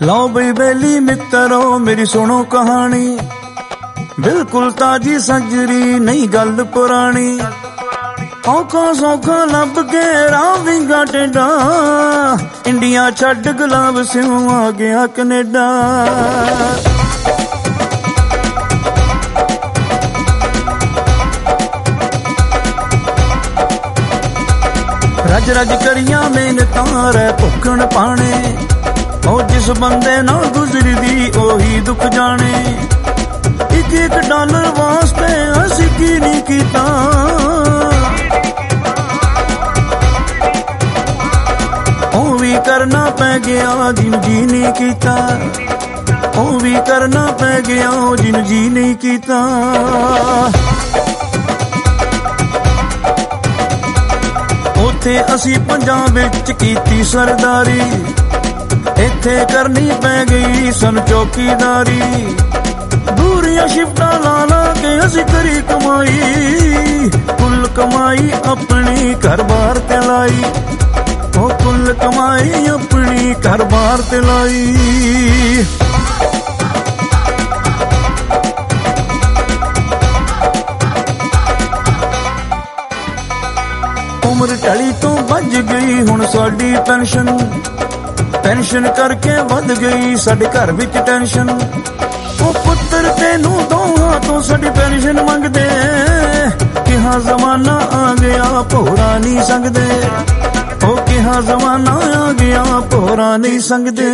लो बई बेली मित्रो मेरी सुनो कहानी, बिल्कुल ताजी सजरी नहीं गल पुरानी। औखा सौखा लब के राह विंगा टेढ़ा, इंडिया छड्ड गुलाब सिंह आ गया कनेडा। रज रज करिया मेहनतां रै भुखण पाने, ओ जिस बंदे ना गुजरदी ओही दुख जाने। एक एक डॉलर वास्ते असीं की नहीं कीता, ओ भी करना पै गया जिन जी नहीं कीता, ओ भी करना पै गया जिन जी नहीं कीता। उथे असीं पंजाब विच कीती सरदारी, इत्थे करनी पै गई सन चौकीदारी। दूरियां शिफ्टां ला ला के असीं करी कमाई, कुल कमाई अपनी घर बार ते लाई, ओ कुल कमाई अपनी घर बार ते लाई। उम्र टली तो बज गई हुण साडी पेंशन, पेंशन करके वध गई साडे घर विच टेंशन। ओ पुत्तर तेनू दोहां तो साडी पेंशन मंगदे, किहा जमाना आ गया भोरा नहीं संगदे, ओ किहा जमाना आ गया भोरा नहीं संगदे।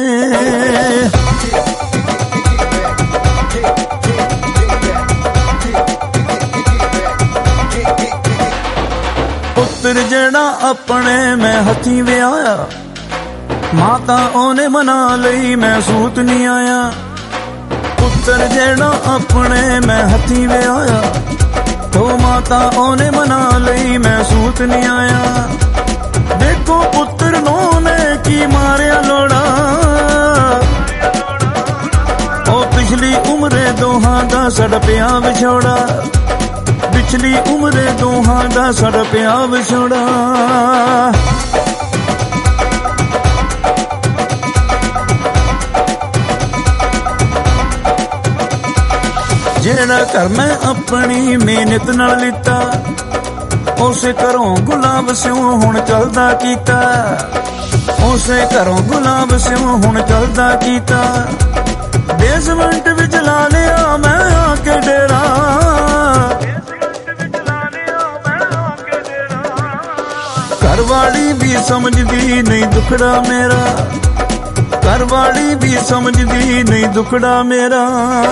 पुत्तर जेड़ा अपने मैं हथी विआया, माता ओने मना लई मैं सूत नहीं आया। पुत्तर जेड़ा अपने मैं हथी विआया, तो माता ओने मना लई मैं सूत नहीं आया। देखो पुत्तर नो ने की मारिया लोड़ा, ओ पिछली उम्रे दोहां दा सड़ पिया विछोड़ा, पिछली उम्रे दोहां दा सड़ पिया विछोड़ा। जेड़ा घर मैं अपनी मेहनत नाल लिता, उसे घरों गुलाब सिंह हुण चलदा कीता, उसे घरों गुलाब सिंह हुण चलदा कीता। बेसमेंट विच ला लिया मैं आके डेरा, घरवाली भी समझदी नहीं दुखड़ा मेरा, घरवाली भी समझदी नहीं दुखड़ा मेरा।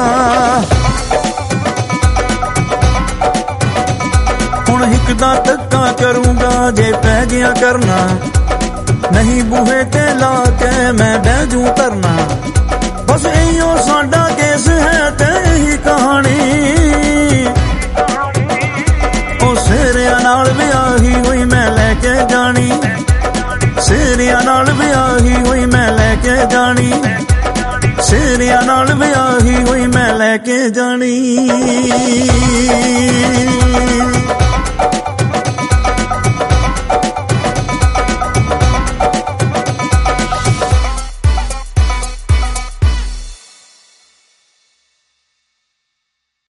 हुण हिक दा धक्का करूंगा जे पै गया करना, नहीं बूहे ते ला के मैं बैजू तरना। बस इहो साडा केस है ते यही कहानी, ओ सेरिया नाल विआही हुई मैं लेके जानी, सेरिया नाल विआही हुई मैं लेके जानी, सेरिया नाल विआही हुई मैं लेके जानी।